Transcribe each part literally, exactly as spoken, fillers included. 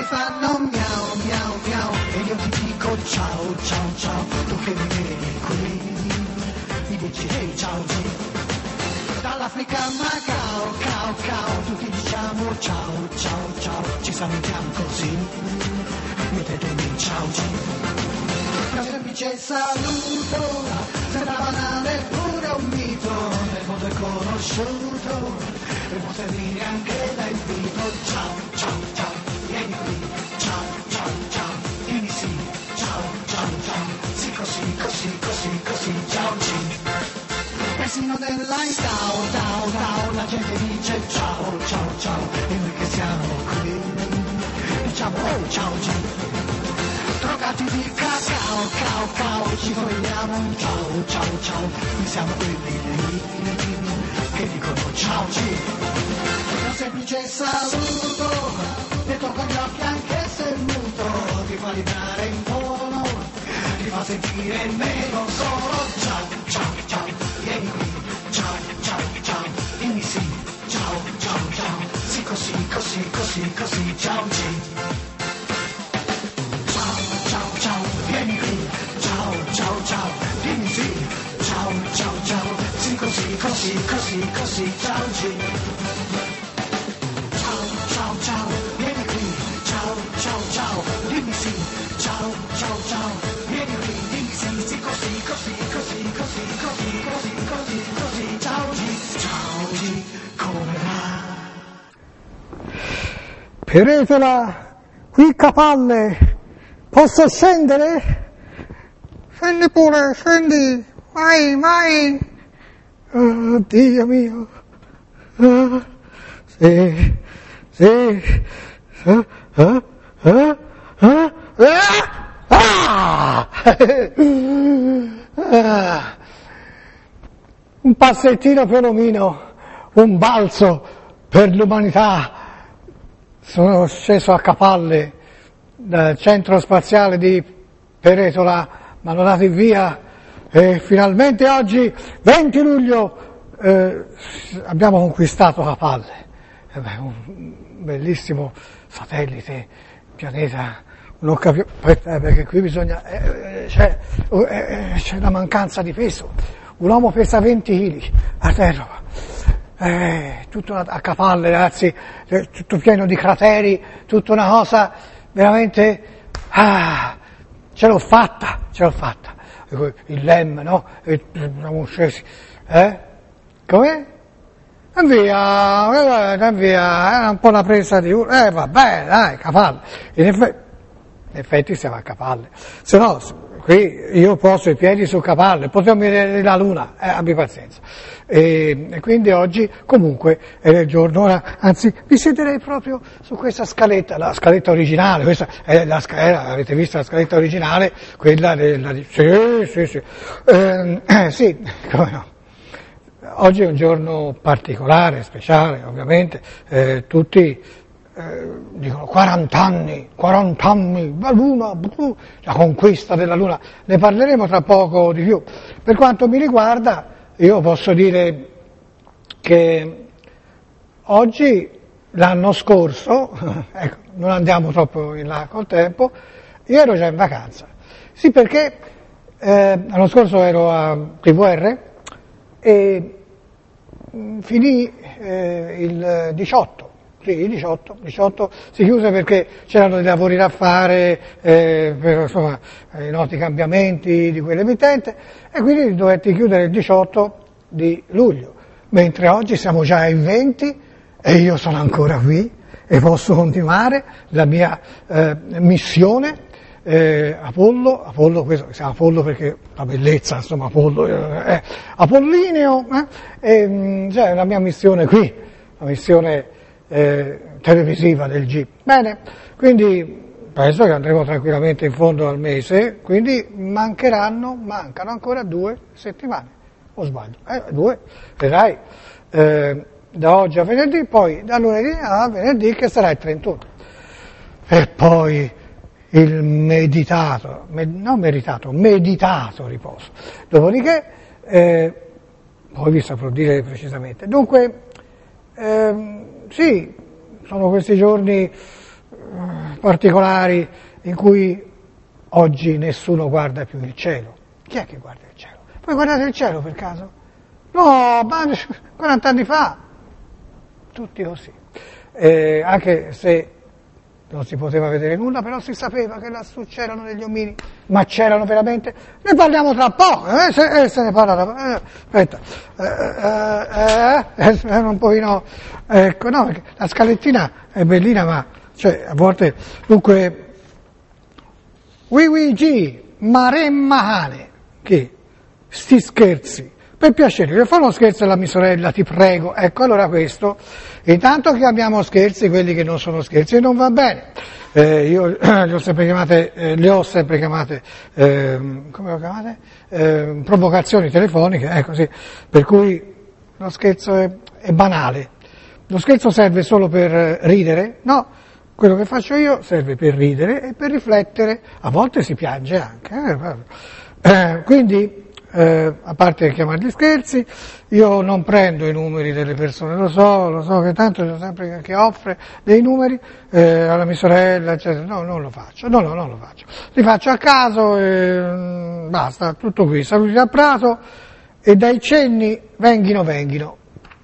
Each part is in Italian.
fanno miau miau miau e io ti dico ciao ciao ciao, tu che mi vedi qui mi dici ehi hey, ciao G. Dall'Africa a Macao, cao cao, tutti diciamo ciao ciao ciao, ci salutiamo così, mettetemi ciao G. Un semplice saluto, sembra banale pure un mito, nel mondo è conosciuto, e può servire anche da invito. Ciao, ciao, ciao, vieni qui, ciao, ciao, ciao, vieni sì, ciao, ciao, ciao, sì così, così, così, così, ciao G. Persino nell'line down, down, down, la gente dice ciao, ciao, ciao, e noi che siamo qui, diciamo oh, ciao G. Drogati di cacao, cao, cao, ci vogliamo un ciao, ciao, ciao, noi siamo quelli lì, che dicono ciao G. Un semplice saluto, detto con gli occhi anche se muto, ti fa vibrare in tono, ti fa sentire meno solo, ciao, ciao, ciao, vieni qui, ciao, ciao, ciao, dimmi sì, ciao, ciao, ciao, sì così, così, così, così, ciao G. Vieni qui, ciao, ciao, ciao, dimmi sì, ciao, ciao, ciao, sì così, così, così, così, ciao G. Ciao, ciao, ciao, vieni qui, ciao, ciao, ciao, dimmi sì, ciao, ciao, ciao, vieni qui, dimmi sì, sì così, così, così, così, così, così, così, così, ciao G, ciao G, come va? Peretola, qui Capalle. Posso scendere? Scendi pure, scendi, vai, vai. Oh, Dio mio. Oh, sì, sì. Ah, ah, ah, ah, ah. Ah. Un passettino per omino, un balzo per l'umanità. Sono sceso a Capalle dal centro spaziale di Peretola, mi hanno dato il via e finalmente oggi, venti luglio, eh, abbiamo conquistato Capalle. Eh beh, un bellissimo satellite, pianeta, non capivo, eh, perché qui bisogna, eh, c'è, eh, c'è una mancanza di peso, un uomo pesa venti chili a terra. Eh, tutto a Capalle, ragazzi, tutto pieno di crateri, tutta una cosa veramente, ah, ce l'ho fatta, ce l'ho fatta. Il Lem, no? E siamo scesi, eh? Come? E via, e via, era un po' una presa di urlo, eh vabbè, dai, Capalle. In effetti, in effetti siamo a Capalle, se no, qui io poso i piedi su Capalle, potremmo vedere la luna, eh, abbi pazienza. E, e quindi oggi comunque è il giorno, ora, anzi vi siederei proprio su questa scaletta, la scaletta originale, questa è la scaletta, avete visto la scaletta originale, quella della, sì, sì, sì, eh, eh, sì, come no. Oggi è un giorno particolare, speciale, ovviamente, eh, tutti eh, dicono quaranta anni, quaranta anni, la luna, la conquista della luna, ne parleremo tra poco di più. Per quanto mi riguarda, io posso dire che oggi, l'anno scorso, ecco, non andiamo troppo in là col tempo, io ero già in vacanza. Sì, perché eh, l'anno scorso ero a T V R e mh, finì eh, il diciotto, sì, il diciotto, diciotto si chiuse perché c'erano dei lavori da fare, eh, per insomma, i noti cambiamenti di quell'emittente, e quindi dovetti chiudere il diciotto di luglio, mentre oggi siamo già in venti e io sono ancora qui e posso continuare la mia eh, missione. Eh, Apollo, Apollo, questo si chiama Apollo perché la bellezza, insomma, Apollo, eh, Apollineo, eh, e, cioè la mia missione qui, la missione eh, televisiva del G. Bene, quindi penso che andremo tranquillamente in fondo al mese, quindi mancheranno, mancano ancora due settimane, o sbaglio, eh, due, vedrai, eh, da oggi a venerdì, poi da lunedì a venerdì che sarà il trentuno, e poi il meditato, med, non meritato, meditato riposo. Dopodiché, eh, poi vi saprò dire precisamente. Dunque, eh, sì, sono questi giorni particolari in cui oggi nessuno guarda più il cielo. Chi è che guarda il cielo? Voi guardate il cielo per caso? No, ma quaranta anni fa, tutti così. Eh, anche se non si poteva vedere nulla, però si sapeva che lassù c'erano degli omini, ma c'erano veramente. Ne parliamo tra poco, eh, se, eh, se ne parla tra eh, aspetta, eh, eh, eh, eh, un pochino, ecco, no, perché la scalettina è bellina, ma, cioè, a volte, dunque, Wiwigi, Maremmahane, che, sti scherzi, per piacere, io fa uno scherzo alla mia sorella, ti prego, ecco, allora questo, intanto chiamiamo scherzi quelli che non sono scherzi e non va bene, eh, io le ho sempre chiamate, eh, le ho sempre chiamate, eh, come lo chiamate? Eh, provocazioni telefoniche, ecco sì, per cui lo scherzo è, è banale, lo scherzo serve solo per ridere, no, quello che faccio io serve per ridere e per riflettere, a volte si piange anche, eh, eh, quindi, Eh, a parte chiamarli scherzi, io non prendo i numeri delle persone, lo so, lo so che tanto c'è sempre che offre dei numeri eh, alla mia sorella, eccetera. No, non lo faccio, no, no, non lo faccio. Li faccio a caso e mm, basta, tutto qui. Saluti a prato e dai cenni venghino, venghino.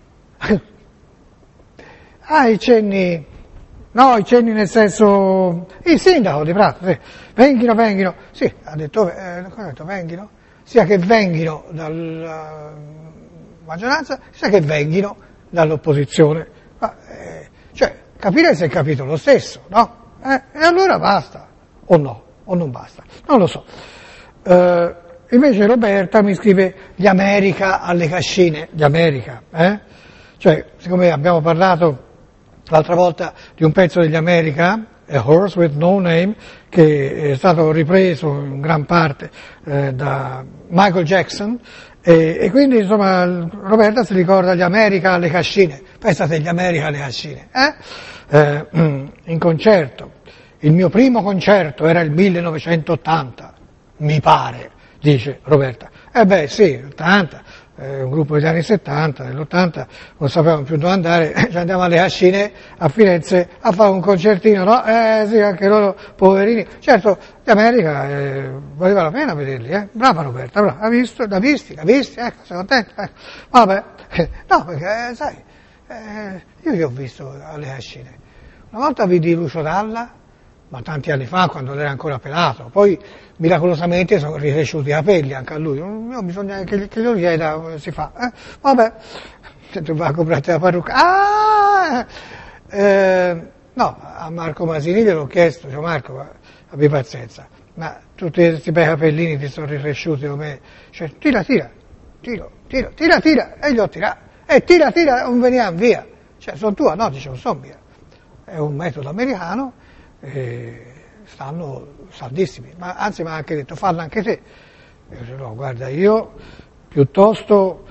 Ah, i cenni, no, i cenni nel senso, il sindaco di Prato, sì, venghino, venghino, sì, ha detto, eh, ha detto venghino? Sia che venghino dalla maggioranza, sia che venghino dall'opposizione. Ma, eh, cioè, capire se è capito lo stesso, no? Eh, e allora basta, o no, o non basta, non lo so. Eh, invece Roberta mi scrive gli America alle cascine, gli America, eh? Cioè, siccome abbiamo parlato l'altra volta di un pezzo degli America, A Horse with No Name, che è stato ripreso in gran parte eh, da Michael Jackson, e, e quindi insomma Roberta si ricorda gli America alle cascine, pensate gli America alle cascine, eh? Eh, in concerto, il mio primo concerto era il millenovecentottanta, mi pare, dice Roberta. Eh beh sì, ottanta, eh, un gruppo degli anni settanta, nell'ottanta non sapevamo più dove andare, ci andiamo alle Cascine a Firenze a fare un concertino, no? Eh sì, anche loro poverini. Certo, gli America eh, valeva la pena vederli, eh? Brava Roberta, brava, ha visto, l'ha visti, l'ha visti, ecco, sei contenta? Ecco. Vabbè, no, perché eh, sai, eh, io li ho visto alle Cascine. Una volta vidi Lucio Dalla, ma tanti anni fa, quando era ancora pelato, poi miracolosamente sono ricresciuti i capelli anche a lui, non bisogna che, che glielo chieda come si fa, eh? Vabbè, se tu vai a comprarti la parrucca, ah! Eh, no, a Marco Masini gliel'ho chiesto, cioè Marco, abbi pazienza, ma tutti questi bei capellini ti sono ricresciuti come, cioè tira, tira, tiro, tiro, tira, tira, e gli ho tirato, e tira, tira, non veniamo via, cioè sono tua, no, dice, non sono via, è un metodo americano, eh, stanno saldissimi, ma anzi mi ha anche detto fallo anche te, io dico, no, guarda, io piuttosto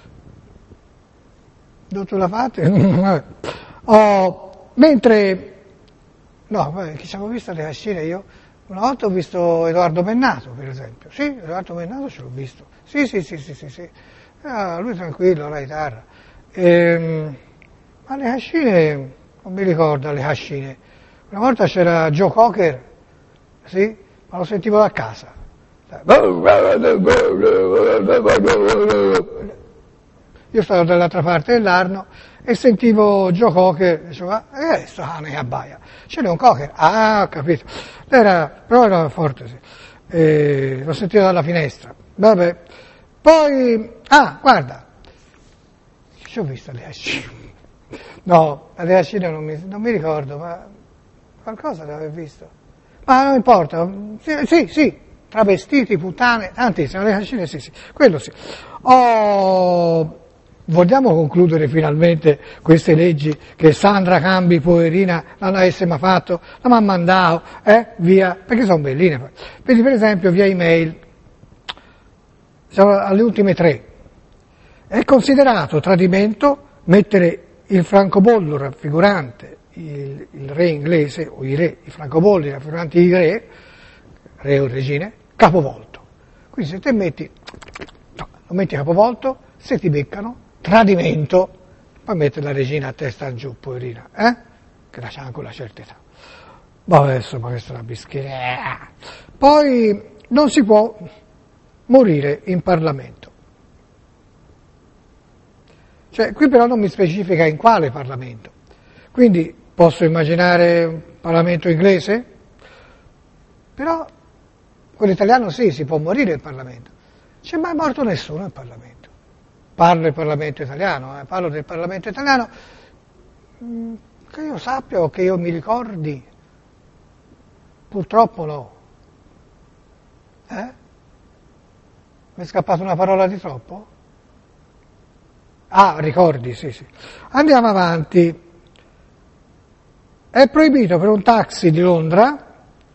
dove tu la fate? Oh, mentre no, vabbè, chi ci avevo visto alle Cascine io una volta ho visto Edoardo Bennato per esempio, sì, Edoardo Bennato ce l'ho visto, sì sì sì sì sì, sì. Ah, lui tranquillo alla chitarra, ehm, alle Cascine non mi ricordo alle Cascine. Una volta c'era Joe Cocker, sì, ma lo sentivo da casa. Io stavo dall'altra parte dell'Arno e sentivo Joe Cocker, dicevo, ma che è sto cane che abbaia? C'era un Cocker, ah, ho capito. Era, però era forte, sì. E lo sentivo dalla finestra. Vabbè. Poi, ah, guarda, ci ho visto le Cascine. No, alle Cascine non mi, non mi ricordo, ma qualcosa l'avevo visto. Ma non importa, sì, sì, sì, travestiti, puttane, tantissime, alle Cascine sì, sì, quello sì. Oh, vogliamo concludere finalmente queste leggi che Sandra Cambi, poverina, non avesse mai fatto, la mi ha mandato, eh, via, perché sono belline poi. Vedi per esempio via email, siamo alle ultime tre, è considerato tradimento mettere il francobollo raffigurante il, il re inglese, o i re, i francobolli raffiguranti i re, re o regine, capovolto. Quindi se te metti, no, lo metti capovolto, se ti beccano, tradimento, poi mette la regina a testa giù, poverina, eh? Che c'ha anche una certa età. Vabbè, insomma, questa è una bischera. Poi non si può morire in Parlamento. Cioè, qui però non mi specifica in quale Parlamento. Quindi posso immaginare un Parlamento inglese? Però quello italiano sì, si può morire in Parlamento. C'è mai morto nessuno in Parlamento. Parlo del Parlamento italiano, eh, parlo del Parlamento italiano mh, che io sappia o che io mi ricordi. Purtroppo no. Eh? Mi è scappata una parola di troppo? Ah, ricordi, sì, sì. Andiamo avanti. È proibito per un taxi di Londra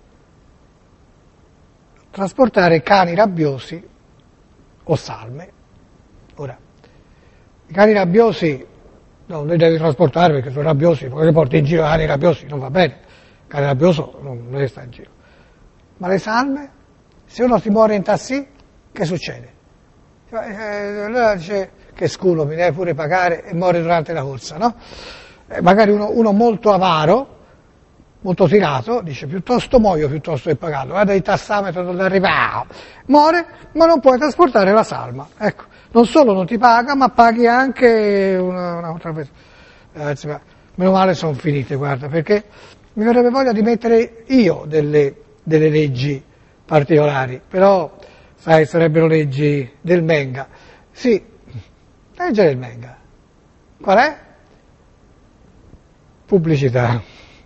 trasportare cani rabbiosi o salme. Ora, i cani rabbiosi no, non li devi trasportare perché sono rabbiosi, poi li porti in giro cani rabbiosi, non va bene. Il cane rabbioso non, non sta in giro. Ma le salme? Se uno si muore in taxi, che succede? Eh, allora dice che sculo, mi deve pure pagare e muore durante la corsa, no? Eh, magari uno, uno molto avaro, molto tirato, dice piuttosto muoio piuttosto che pagarlo, guarda il tassametro non arriva, muore, ma non puoi trasportare la salma. Ecco, non solo non ti paga, ma paghi anche una, una altra persona. Eh, meno male sono finite, guarda, perché mi verrebbe voglia di mettere io delle, delle leggi particolari, però, sai, sarebbero leggi del Menga. Sì, legge del Menga. Qual è? Pubblicità.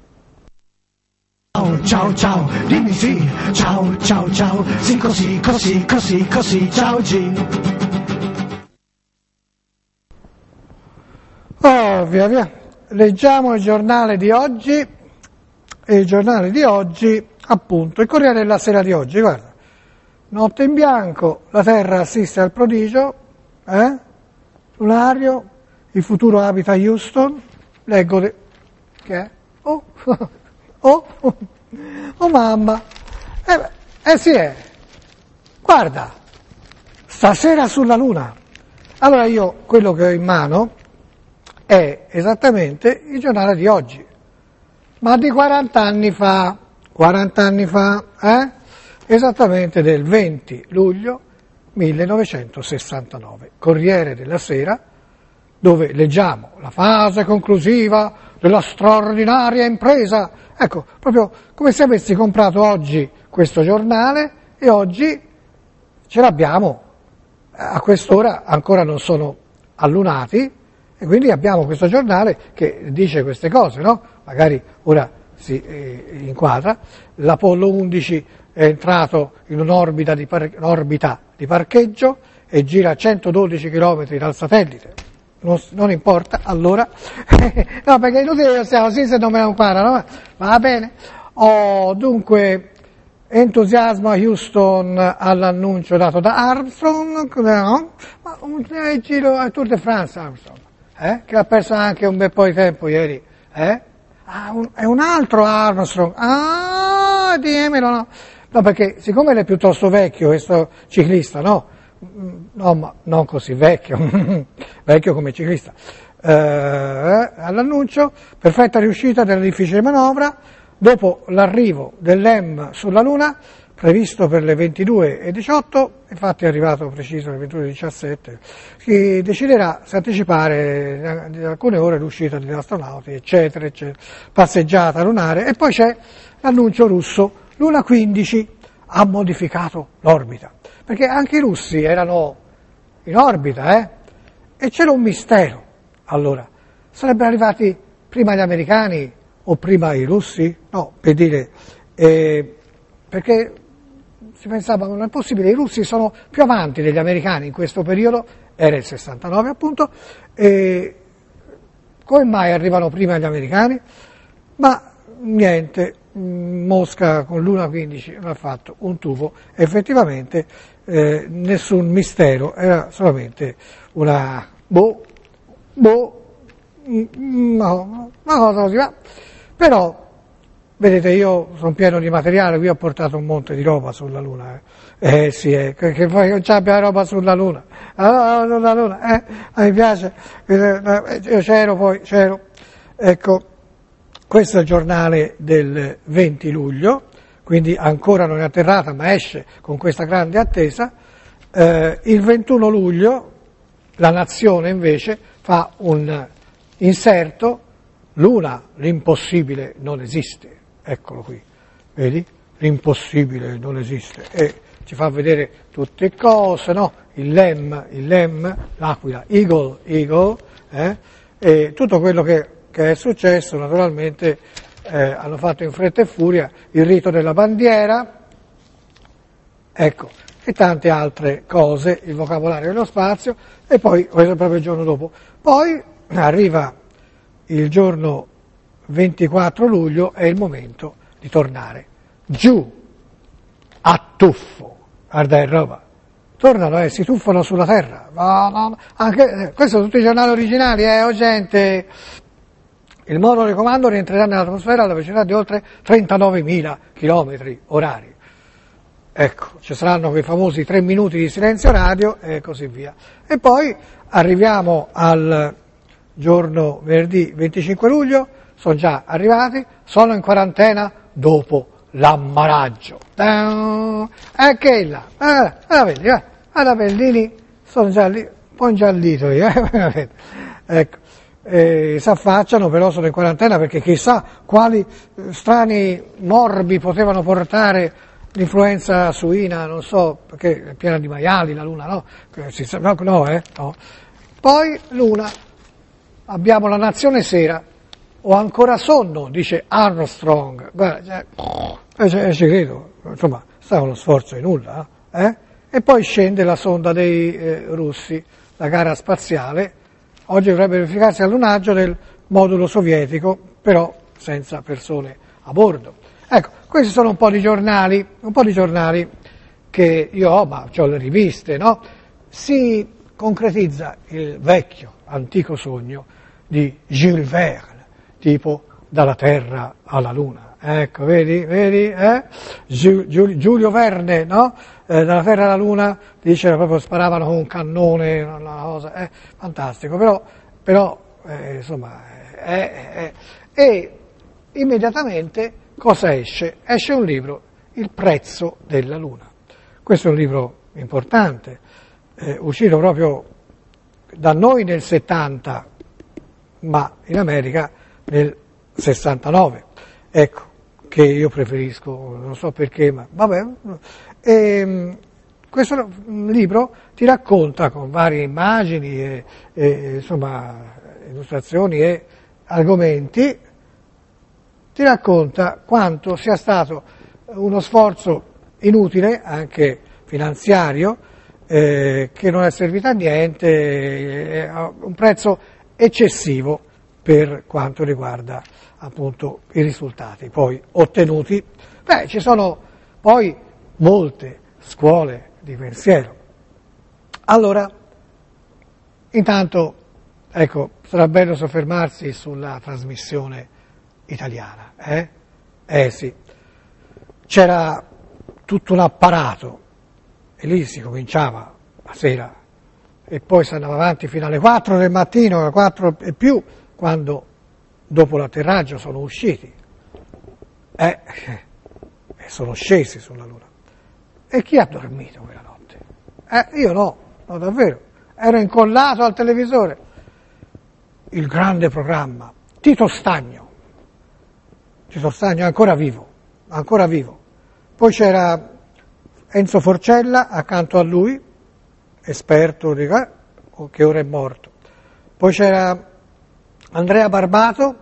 Ciao, ciao, ciao, dimmi sì, ciao, ciao, ciao, sì così, così, così, così, ciao G. Oh, via via. Leggiamo il giornale di oggi, e il giornale di oggi, appunto, il Corriere della Sera di oggi, guarda. Notte in bianco, la Terra assiste al prodigio, eh? Lunario, il futuro abita a Houston, leggo de... che è? Oh, oh, oh, oh mamma, eh, eh sì è, guarda, stasera sulla Luna. Allora io, quello che ho in mano è esattamente il giornale di oggi, ma di quaranta anni fa, quaranta anni fa, eh? Esattamente del venti luglio millenovecentosessantanove, Corriere della Sera, dove leggiamo la fase conclusiva della straordinaria impresa. Ecco, proprio come se avessi comprato oggi questo giornale e oggi ce l'abbiamo, a quest'ora ancora non sono allunati e quindi abbiamo questo giornale che dice queste cose, no? Magari ora si eh, inquadra, l'Apollo undici è entrato in un'orbita di, par- un'orbita di parcheggio e gira a centododici chilometri dal satellite. Non, non importa, allora, no, perché è inutile che stiamo così se non me lo imparano, va bene. Oh, dunque, entusiasmo a Houston all'annuncio dato da Armstrong, no? Ma un eh, giro al Tour de France Armstrong, eh? Che ha perso anche un bel po' di tempo ieri, eh? Ah, un, è un altro Armstrong, ah, dimmelo, no? No, perché siccome è piuttosto vecchio questo ciclista, no? No, ma non così vecchio, vecchio come ciclista. Eh, all'annuncio, perfetta riuscita della difficile manovra, dopo l'arrivo dell'E M sulla Luna, previsto per le ventidue e diciotto, infatti è arrivato preciso alle ventidue e diciassette, si deciderà se anticipare di alcune ore l'uscita degli astronauti, eccetera, eccetera, passeggiata lunare, e poi c'è l'annuncio russo, Luna quindici ha modificato l'orbita. Perché anche i russi erano in orbita, eh? E c'era un mistero. Allora, sarebbero arrivati prima gli americani o prima i russi? No, per dire, eh, perché si pensava, non è possibile, i russi sono più avanti degli americani in questo periodo, era il sessantanove appunto, e come mai arrivano prima gli americani? Ma niente, Mosca con Luna quindici non ha fatto un tubo, effettivamente eh, nessun mistero, era solamente una boh, boh, no, una cosa così va. Però, vedete, io sono pieno di materiale, qui ho portato un monte di roba sulla Luna, eh, eh sì, eh, che, che poi non c'è roba sulla Luna, allora, sulla Luna, eh, mi piace, eh, io c'ero poi, c'ero, ecco. questo è il giornale del venti luglio, quindi ancora non è atterrata, ma esce con questa grande attesa. Eh, il ventuno luglio La Nazione invece fa un inserto: Luna, l'impossibile non esiste. Eccolo qui, vedi? L'impossibile non esiste. E ci fa vedere tutte cose, no? Il lem, il lem, l'aquila, eagle, eagle, eh? E tutto quello che, che è successo, naturalmente, eh, hanno fatto in fretta e furia il rito della bandiera, ecco, e tante altre cose, il vocabolario dello spazio, e poi, questo è proprio il giorno dopo, poi arriva il giorno ventiquattro luglio, è il momento di tornare giù, a tuffo, guarda che roba, tornano e eh, si tuffano sulla terra, no, no, anche, eh, questi sono tutti i giornali originali, eh, oh gente, il modulo di comando rientrerà nell'atmosfera alla velocità di oltre trentanovemila chilometri orari. Ecco, ci saranno quei famosi tre minuti di silenzio radio e così via. E poi arriviamo al giorno venerdì venticinque luglio, sono già arrivati, sono in quarantena dopo l'ammaraggio. E che là, ah, ah, vedi, ah, ah, Bellini, sono già lì, un po' ingiallito io, eh? Ecco. Eh, si affacciano, però sono in quarantena perché chissà quali eh, strani morbi potevano portare l'influenza suina, non so, perché è piena di maiali la Luna, no? No, no, eh? No. Poi Luna, abbiamo la nazione sera, ho ancora sonno, dice Armstrong, guarda, cioè, eh, ci credo, insomma, sta uno sforzo di nulla, eh? E poi scende la sonda dei eh, russi, la gara spaziale. Oggi dovrebbe verificarsi l'allunaggio del modulo sovietico, però senza persone a bordo. Ecco, questi sono un po' di giornali, un po' di giornali che io ho, ma ho le riviste, no? Si concretizza il vecchio, antico sogno di Jules Verne, tipo dalla Terra alla Luna. Ecco, vedi, vedi, eh? Giulio Verne, no? Eh, dalla Terra alla Luna, dice, proprio sparavano con un cannone, una cosa, eh? Fantastico, però, però eh, insomma, eh, eh, e immediatamente cosa esce? Esce un libro, Il prezzo della Luna. Questo è un libro importante, eh, uscito proprio da noi nel settanta, ma in America nel sessantanove. Ecco, che io preferisco, non so perché, ma vabbè. E, questo libro ti racconta con varie immagini e, e insomma, illustrazioni e argomenti, ti racconta quanto sia stato uno sforzo inutile, anche finanziario, eh, che non è servito a niente, eh, a un prezzo eccessivo per quanto riguarda appunto i risultati poi ottenuti. Beh, ci sono poi molte scuole di pensiero. Allora, intanto, ecco, sarà bello soffermarsi sulla trasmissione italiana, eh? Eh sì, c'era tutto un apparato e lì si cominciava la sera e poi si andava avanti fino alle quattro del mattino, alle quattro e più, quando dopo l'atterraggio sono usciti eh, e sono scesi sulla Luna. E chi ha dormito quella notte? Eh, io no, no davvero, ero incollato al televisore. Il grande programma, Tito Stagno, Tito Stagno è ancora vivo, ancora vivo. Poi c'era Enzo Forcella accanto a lui, esperto di che ora è morto. Poi c'era Andrea Barbato,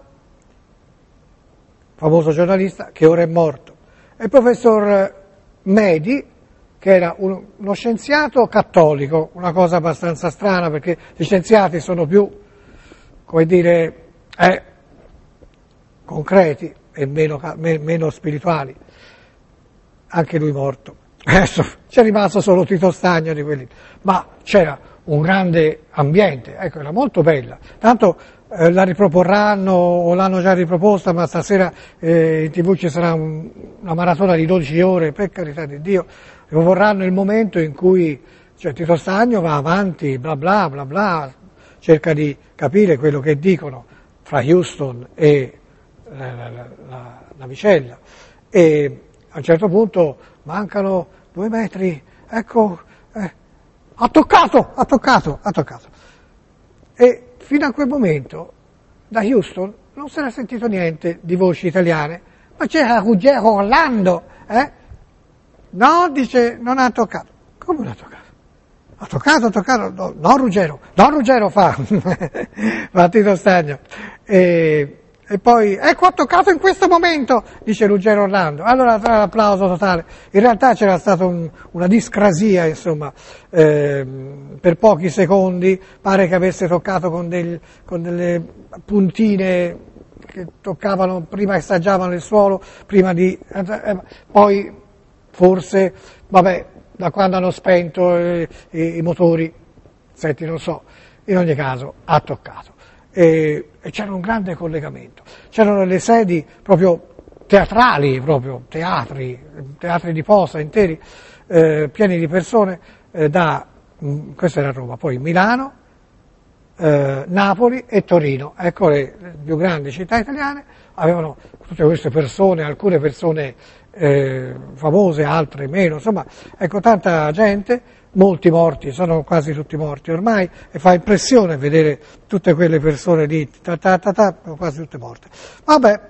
famoso giornalista, che ora è morto. E il professor Medi, che era uno, uno scienziato cattolico, una cosa abbastanza strana perché gli scienziati sono più, come dire, eh, concreti e meno, meno spirituali. Anche lui morto. Adesso c'è rimasto solo Tito Stagno di quelli, ma c'era un grande ambiente, ecco, era molto bella. Tanto eh, la riproporranno o l'hanno già riproposta, ma stasera eh, in tv ci sarà un, una maratona di dodici ore, per carità di Dio, riproporranno il momento in cui cioè, Tito Stagno va avanti, bla bla bla bla, cerca di capire quello che dicono fra Houston e la, la, la, la vicella, e a un certo punto mancano due metri, ecco, eh, ha toccato, ha toccato, ha toccato. E fino a quel momento da Houston non si era sentito niente di voci italiane, ma c'era Ruggero Orlando, eh? No, dice, non ha toccato. Come non ha toccato? Ha toccato, ha toccato, no, no Ruggero, no Ruggero fa, fa Tito Stagno. E, e poi, ecco, ha toccato in questo momento, dice Ruggero Orlando. Allora l'applauso totale. In realtà c'era stata un, una discrasia, insomma, eh, per pochi secondi, pare che avesse toccato con, del, con delle puntine che toccavano, prima assaggiavano il suolo, prima di, eh, poi forse, vabbè, da quando hanno spento eh, i, i motori, senti, non so, in ogni caso ha toccato. E, e c'era un grande collegamento, c'erano le sedi proprio teatrali, proprio teatri, teatri di posa interi, eh, pieni di persone, eh, da, mh, questo era Roma, poi Milano, eh, Napoli e Torino, ecco le, le più grandi città italiane, avevano tutte queste persone, alcune persone eh, famose, altre meno, insomma, ecco tanta gente, molti morti, sono quasi tutti morti ormai, e fa impressione vedere tutte quelle persone lì, ta ta ta ta, quasi tutte morte. Vabbè,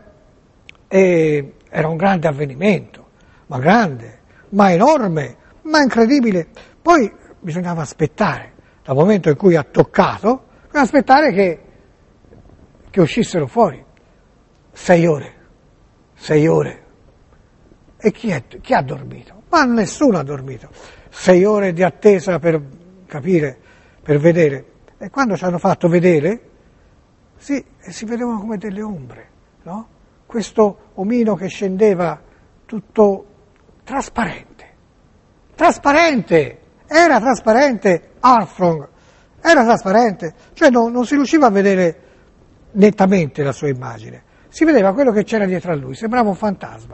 e era un grande avvenimento, ma grande, ma enorme, ma incredibile. Poi bisognava aspettare, dal momento in cui ha toccato, bisognava aspettare che, che uscissero fuori. Sei ore, sei ore. E chi, è, chi ha dormito? Ma nessuno ha dormito. Sei ore di attesa per capire, per vedere. E quando ci hanno fatto vedere, sì, si vedevano come delle ombre, no? Questo omino che scendeva tutto trasparente. Trasparente! Era trasparente Armstrong, era trasparente. Cioè non, non si riusciva a vedere nettamente la sua immagine. Si vedeva quello che c'era dietro a lui, sembrava un fantasma.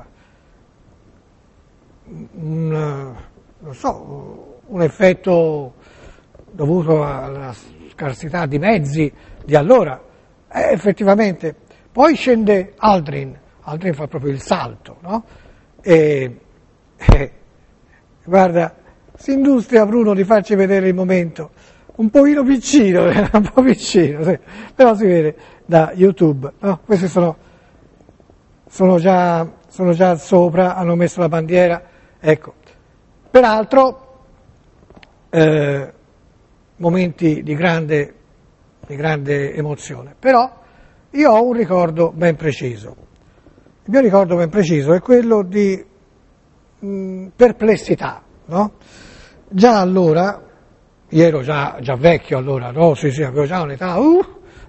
Un, non so, un effetto dovuto alla scarsità di mezzi di allora, eh, effettivamente. Poi scende Aldrin, Aldrin fa proprio il salto, no? E, e guarda, si industria Bruno di farci vedere il momento, un pochino piccino, un po' piccino, sì, però si vede da YouTube, no? Questi sono, sono, già, sono già sopra, hanno messo la bandiera, ecco. Peraltro, eh, momenti di grande, di grande emozione, però io ho un ricordo ben preciso. Il mio ricordo ben preciso è quello di mh, perplessità, no? Già allora, io ero già, già vecchio allora, no? Sì, sì, avevo già un'età, uh,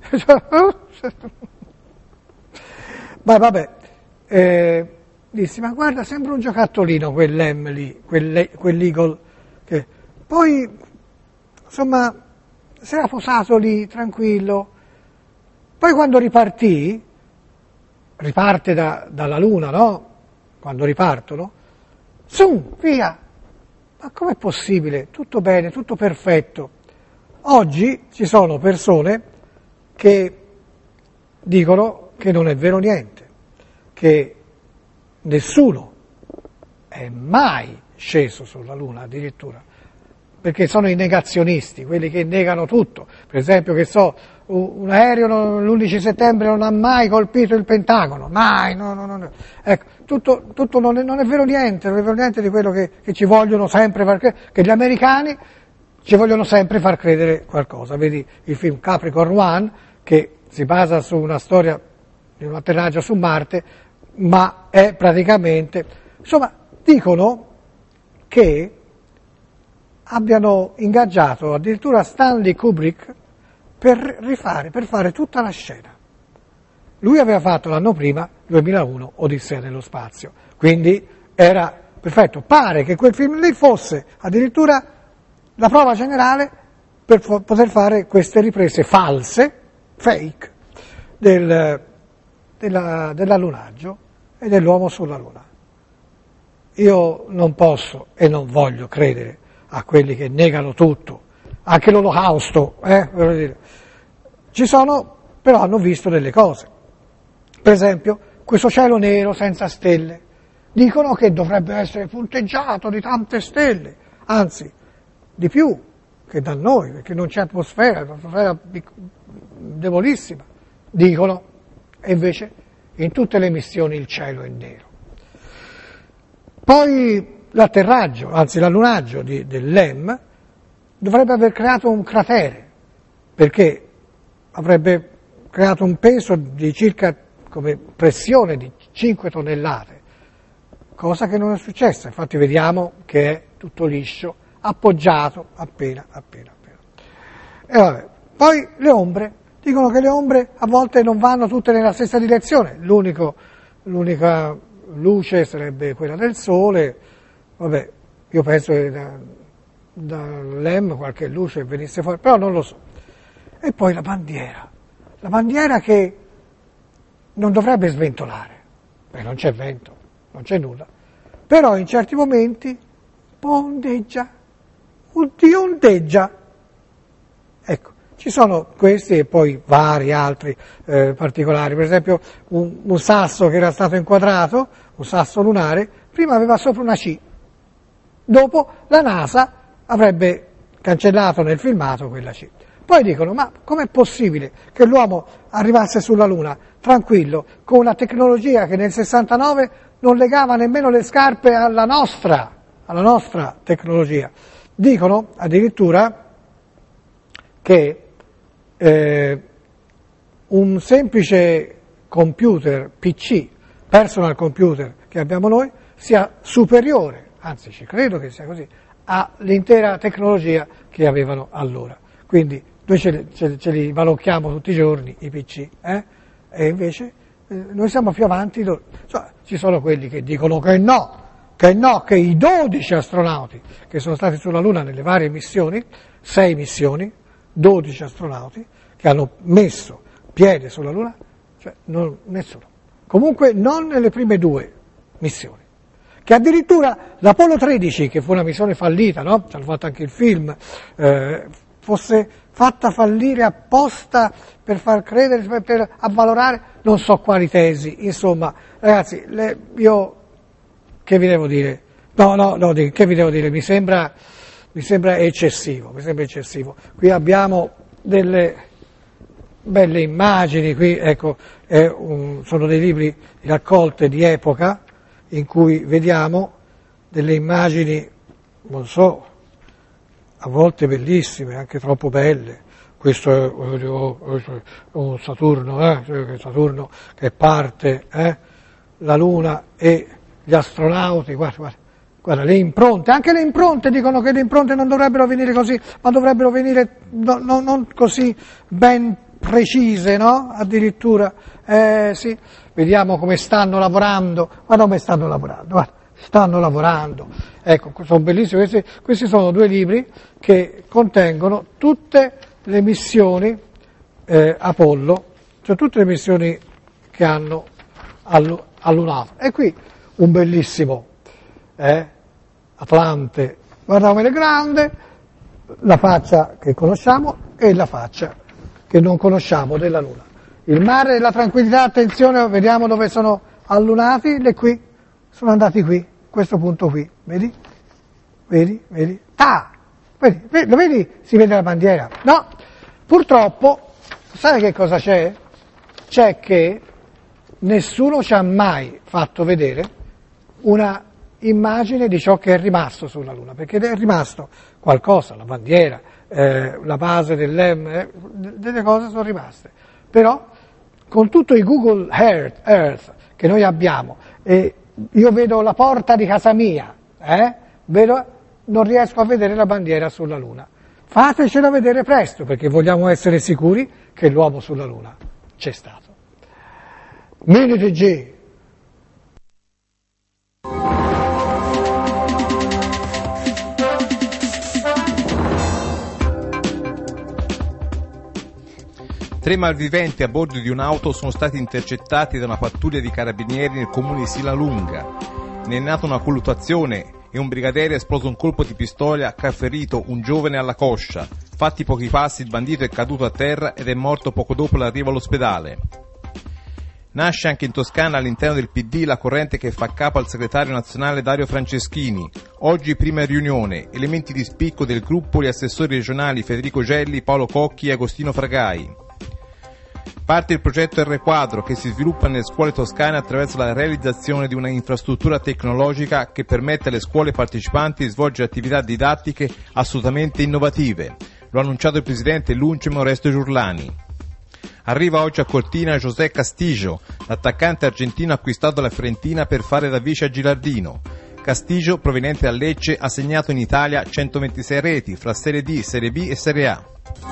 ma vabbè, eh, dissi, ma guarda, sembra un giocattolino quell'M lì, quelle, quell'Eagle, che poi, insomma, si era posato lì, tranquillo. Poi quando ripartì, riparte da, dalla Luna, no? Quando ripartono, su, via! Ma com'è possibile? Tutto bene, tutto perfetto. Oggi ci sono persone che dicono che non è vero niente, che nessuno è mai sceso sulla Luna addirittura, perché sono i negazionisti, quelli che negano tutto. Per esempio, che so, un aereo l'undici settembre non ha mai colpito il Pentagono, mai, no, no, no. Ecco, tutto, tutto non, è, non è vero niente, non è vero niente di quello che, che ci vogliono sempre far credere, che gli americani ci vogliono sempre far credere qualcosa. Vedi il film Capricorn One, che si basa su una storia di un atterraggio su Marte, ma è praticamente, insomma, dicono che abbiano ingaggiato addirittura Stanley Kubrick per rifare, per fare tutta la scena. Lui aveva fatto l'anno prima, duemilauno, Odissea nello spazio, quindi era perfetto. Pare che quel film lì fosse addirittura la prova generale per fo- poter fare queste riprese false, fake, del, della, dell'allunaggio e dell'uomo sulla Luna. Io non posso e non voglio credere a quelli che negano tutto, anche l'olocausto, eh, voglio dire. Ci sono, però hanno visto delle cose. Per esempio, questo cielo nero senza stelle. Dicono che dovrebbe essere punteggiato di tante stelle, anzi, di più che da noi, perché non c'è atmosfera, è un'atmosfera debolissima. Dicono, e invece in tutte le missioni il cielo è nero. Poi l'atterraggio, anzi l'allunaggio di, dell'E M dovrebbe aver creato un cratere, perché avrebbe creato un peso di circa, come pressione di cinque tonnellate, cosa che non è successa. Infatti vediamo che è tutto liscio, appoggiato appena, appena, appena. E vabbè. Poi le ombre, dicono che le ombre a volte non vanno tutte nella stessa direzione, L'unico, l'unica luce sarebbe quella del sole, vabbè, io penso che da, dall'E M qualche luce venisse fuori, però non lo so. E poi la bandiera, la bandiera che non dovrebbe sventolare, perché non c'è vento, non c'è nulla, però in certi momenti ondeggia, oddio ondeggia. Ecco, ci sono questi e poi vari altri eh, particolari, per esempio un, un sasso che era stato inquadrato, un sasso lunare, prima aveva sopra una C, dopo la NASA avrebbe cancellato nel filmato quella C. Poi dicono, ma com'è possibile che l'uomo arrivasse sulla Luna tranquillo, con una tecnologia che nel sessantanove non legava nemmeno le scarpe alla nostra, alla nostra tecnologia? Dicono addirittura che eh, un semplice computer P C, personal computer che abbiamo noi, sia superiore, anzi ci credo che sia così, all'intera tecnologia che avevano allora. Quindi noi ce, ce, ce li balocchiamo tutti i giorni, i P C, eh? E invece eh, noi siamo più avanti, cioè, ci sono quelli che dicono che no, che no, che i dodici astronauti che sono stati sulla Luna nelle varie missioni, sei missioni, dodici astronauti che hanno messo piede sulla Luna, cioè non, nessuno. Comunque non nelle prime due missioni. Che addirittura l'Apollo tredici, che fu una missione fallita, no? Ci hanno fatto anche il film, eh, fosse fatta fallire apposta per far credere, per, per avvalorare non so quali tesi. Insomma, ragazzi, le, io che vi devo dire? No, no, no, che vi devo dire? Mi sembra, mi sembra eccessivo, mi sembra eccessivo. Qui abbiamo delle belle immagini, qui, ecco, è un, sono dei libri raccolte di epoca in cui vediamo delle immagini, non so, a volte bellissime, anche troppo belle. Questo è un Saturno, eh? Saturno che parte, eh? La Luna e gli astronauti, guarda, guarda, guarda, le impronte, anche le impronte dicono che le impronte non dovrebbero venire così, ma dovrebbero venire no, no, non così ben precise, no? Addirittura, eh, sì, vediamo come stanno lavorando, guarda come stanno lavorando, guarda. Stanno lavorando, ecco, sono bellissimi, questi, questi sono due libri che contengono tutte le missioni eh, Apollo, cioè tutte le missioni che hanno allunato. E qui un bellissimo eh, Atlante, guarda come è grande, la faccia che conosciamo e la faccia che non conosciamo della Luna. Il mare della tranquillità, attenzione, vediamo dove sono allunati, le qui. Sono andati qui, questo punto qui, vedi? Vedi? Vedi? Ah! Vedi? Lo vedi? Si vede la bandiera? No! Purtroppo, sai che cosa c'è? C'è che nessuno ci ha mai fatto vedere una immagine di ciò che è rimasto sulla Luna, perché è rimasto qualcosa, la bandiera, eh, la base dell'E M, eh, delle cose sono rimaste. Però, con tutto il Google Earth, Earth che noi abbiamo, e io vedo la porta di casa mia, eh? Vedo, non riesco a vedere la bandiera sulla Luna. Fatecela vedere presto, perché vogliamo essere sicuri che l'uomo sulla Luna c'è stato. Mini T G. Tre malviventi a bordo di un'auto sono stati intercettati da una pattuglia di carabinieri nel comune di Silalunga. Ne è nata una colluttazione e un brigadiere ha esploso un colpo di pistola che ha ferito un giovane alla coscia. Fatti pochi passi il bandito è caduto a terra ed è morto poco dopo l'arrivo all'ospedale. Nasce anche in Toscana all'interno del P D la corrente che fa capo al segretario nazionale Dario Franceschini. Oggi prima riunione, elementi di spicco del gruppo gli assessori regionali Federico Gelli, Paolo Cocchi e Agostino Fragai. Parte il progetto R Quadro che si sviluppa nelle scuole toscane attraverso la realizzazione di una infrastruttura tecnologica che permette alle scuole partecipanti di svolgere attività didattiche assolutamente innovative. Lo ha annunciato il presidente Luncem Oresto Giurlani. Arriva oggi a Cortina José Castillo, l'attaccante argentino acquistato dalla Fiorentina per fare da vice a Gilardino. Castillo, proveniente da Lecce, ha segnato in Italia centoventisei reti fra Serie D, Serie B e Serie A.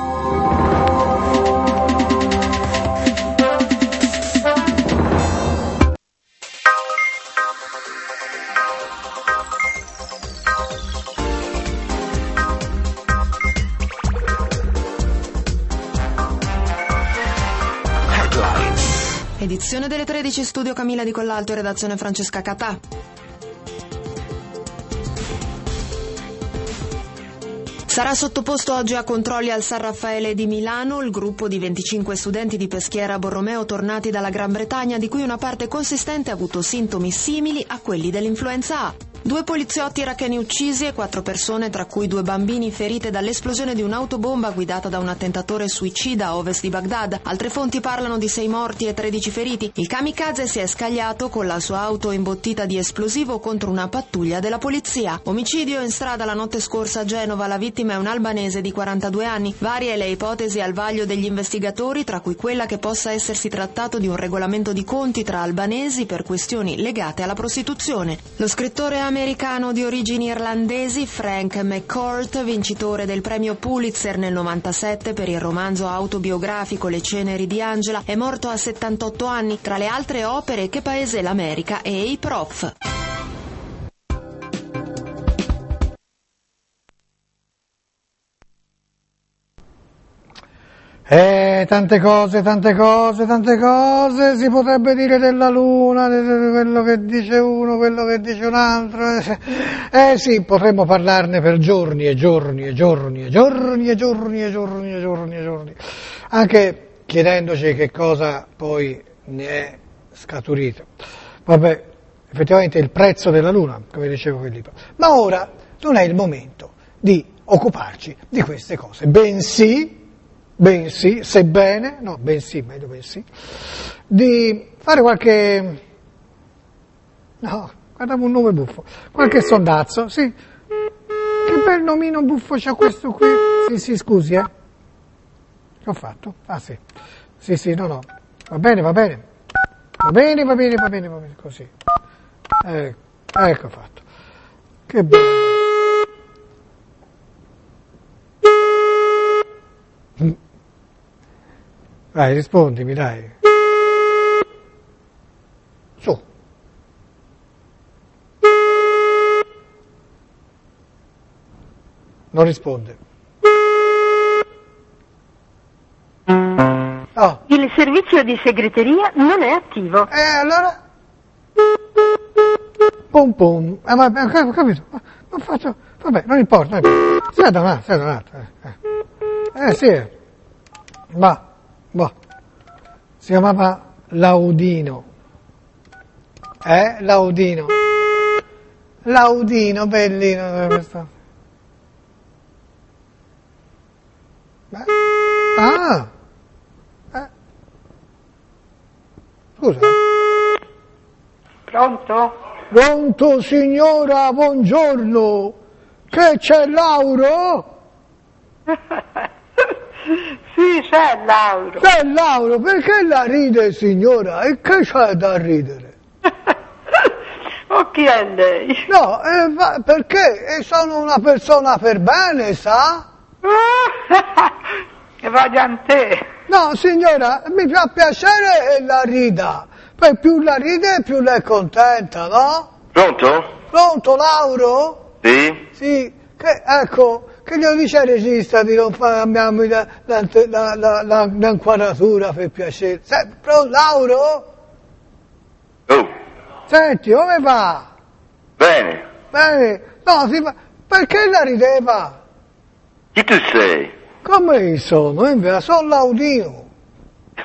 Edizione delle tredici, studio Camilla Di Collalto, redazione Francesca Catà. Sarà sottoposto oggi a controlli al San Raffaele di Milano il gruppo di venticinque studenti di Peschiera Borromeo tornati dalla Gran Bretagna, di cui una parte consistente ha avuto sintomi simili a quelli dell'influenza A. Due poliziotti iracheni uccisi e quattro persone, tra cui due bambini, ferite dall'esplosione di un'autobomba guidata da un attentatore suicida a ovest di Baghdad. Altre fonti parlano di sei morti e tredici feriti. Il kamikaze si è scagliato con la sua auto imbottita di esplosivo contro una pattuglia della polizia. Omicidio in strada la notte scorsa a Genova. La vittima è un albanese di quarantadue anni. Varie le ipotesi al vaglio degli investigatori, tra cui quella che possa essersi trattato di un regolamento di conti tra albanesi per questioni legate alla prostituzione. Lo scrittore americano di origini irlandesi Frank McCourt, vincitore del premio Pulitzer nel novantasette per il romanzo autobiografico Le ceneri di Angela, è morto a settantotto anni. Tra le altre opere Che paese è l'America e I prof. Eh, tante cose, tante cose, tante cose, si potrebbe dire della Luna, di quello che dice uno, quello che dice un altro, eh sì, potremmo parlarne per giorni e giorni e giorni e giorni e giorni e giorni e giorni e giorni, anche chiedendoci che cosa poi ne è scaturito. Vabbè, effettivamente il prezzo della Luna, come dicevo quel libro. Ma ora non è il momento di occuparci di queste cose, bensì bensì, sebbene, no, bensì, meglio bensì, di fare qualche, no, guardiamo un nome buffo, qualche sondazzo, sì, che bel nomino buffo c'ha questo qui, sì, sì, scusi, eh, che ho fatto? Ah, sì, sì, sì, no, no, va bene, va bene, va bene, va bene, va bene, va bene, così, ecco, ecco fatto, che bello. Dai, rispondimi, dai. Su. Non risponde. Oh. Il servizio di segreteria non è attivo. E eh, allora? Pum pum. Eh, ma, ho capito. Non faccio... Vabbè, non importa. Non importa. Sei da un altro, sei da un altro. Eh, eh sì. Ma... Boh, si chiamava Laudino, eh, Laudino, Laudino, bellino questo. Beh. Ah, eh. Scusa. Pronto? Pronto signora, buongiorno, che c'è Lauro? Sì, c'è Lauro. C'è Lauro, perché la ride signora? E che c'è da ridere? O chi è lei? No, eh, perché sono una persona per bene, sa? E vada a te. No, signora, mi fa piacere la rida. Poi più la ride, più lei è contenta, no? Pronto? Pronto, Lauro? Sì? Sì, che, ecco... Che glielo dice al regista di non fare la, la, la, la, la, l'inquadratura per piacere? Senti, pronto, Lauro? Oh. Senti, come va? Bene. Bene. No, si fa... Perché la rideva? Chi tu sei? Come sono? Invece sono Laudino.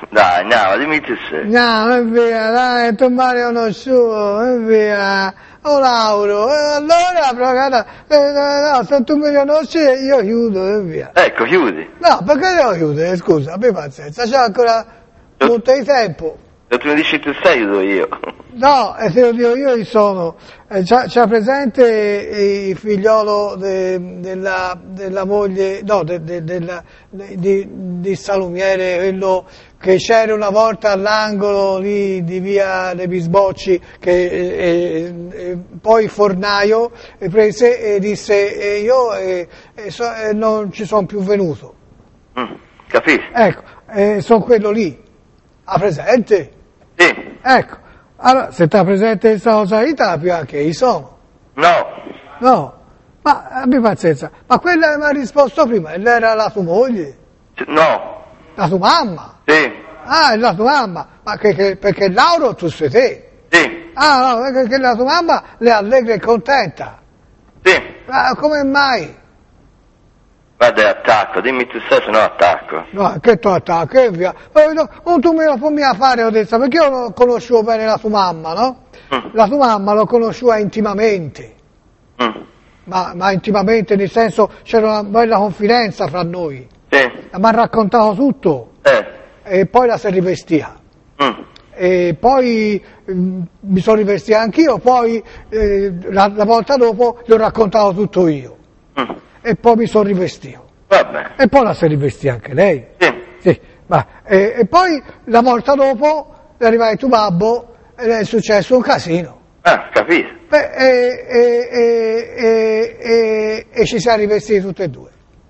Dai, andiamo, dimmi tu se. Andiamo, e via, dai, tu Mario non suo, e via. Oh Lauro, e allora, però, eh, no, se tu mi conosci io chiudo, e via. Ecco, chiudi. No, perché devo chiudere, scusa, abbi pazienza, c'è ancora molto di tempo. Se tu mi dici tu sei, chiudo io. No, e se lo dico io chi sono. Eh, c'ha, c'ha presente il figliolo de, della, della moglie, no, de, de, della, de, di, di Salumiere, quello che c'era una volta all'angolo lì di via dei Bisbocci, che eh, eh, poi il fornaio prese e disse eh, io eh, eh, so, eh, non ci sono più venuto. Mm, capisci? Ecco, eh, sono quello lì. Ha presente? Sì. Ecco. Allora, se ti ha presente questa cosa di Tapio, anche io sono. No. No, ma abbi pazienza, ma quella mi ha risposto prima, ed era la tua moglie, No. la tua mamma. Sì. Ah, è la tua mamma, ma che, che, perché Lauro tu sei te. Sì. Ah, no, perché la tua mamma è allegra e contenta. Sì. Ma come mai? Guarda, attacco, dimmi tu sei, se no attacco. No, che tu attacchi, che via. Eh, no, non tu me lo fammi a fare, ho detto, perché io non conoscevo bene la tua mamma, no? Mm. La tua mamma lo conosceva intimamente. Mm. Ma, ma intimamente, nel senso, c'era una bella confidenza fra noi. Sì. Mi ha raccontato tutto Eh. e poi la si rivestia. Mm. E poi mh, mi sono rivestito anch'io, poi eh, la, la volta dopo gli ho raccontato tutto io. Mm. E poi mi sono rivestito. Vabbè. E poi la si rivestita anche lei. Sì. Sì, ma, e, e poi la volta dopo è arrivato tuo babbo ed è successo un casino. Ah, capisco. Beh, e, e, e, e, e, e ci siamo rivestiti tutti e due.